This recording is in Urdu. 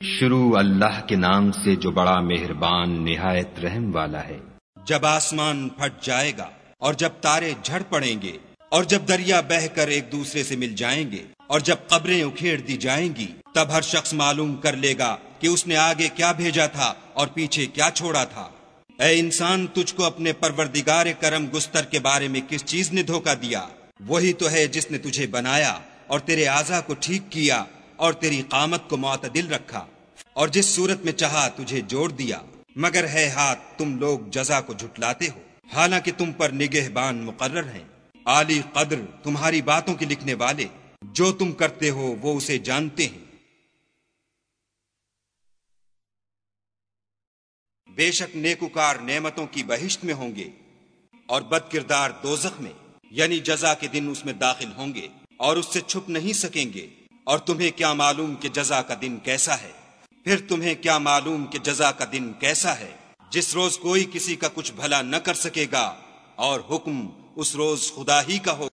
شروع اللہ کے نام سے جو بڑا مہربان نہایت رحم والا ہے۔ جب آسمان پھٹ جائے گا اور جب تارے جھڑ پڑیں گے اور جب دریا بہہ کر ایک دوسرے سے مل جائیں گے اور جب قبریں اکھیڑ دی جائیں گی، تب ہر شخص معلوم کر لے گا کہ اس نے آگے کیا بھیجا تھا اور پیچھے کیا چھوڑا تھا۔ اے انسان، تجھ کو اپنے پروردگار کرم گستر کے بارے میں کس چیز نے دھوکہ دیا؟ وہی تو ہے جس نے تجھے بنایا اور تیرے اعضاء کو ٹھیک کیا اور تیری قامت کو معتدل رکھا، اور جس صورت میں چاہا تجھے جوڑ دیا، مگر ہے ہاتھ تم لوگ جزا کو جھٹلاتے ہو، حالانکہ تم پر نگہبان مقرر ہیں، عالی قدر تمہاری باتوں کے لکھنے والے، جو تم کرتے ہو وہ اسے جانتے ہیں۔ بے شک نیکوکار نعمتوں کی بہشت میں ہوں گے اور بد کردار دوزخ میں، یعنی جزا کے دن اس میں داخل ہوں گے اور اس سے چھپ نہیں سکیں گے۔ اور تمہیں کیا معلوم کہ جزا کا دن کیسا ہے؟ پھر تمہیں کیا معلوم کہ جزا کا دن کیسا ہے، جس روز کوئی کسی کا کچھ بھلا نہ کر سکے گا اور حکم اس روز خدا ہی کا ہو۔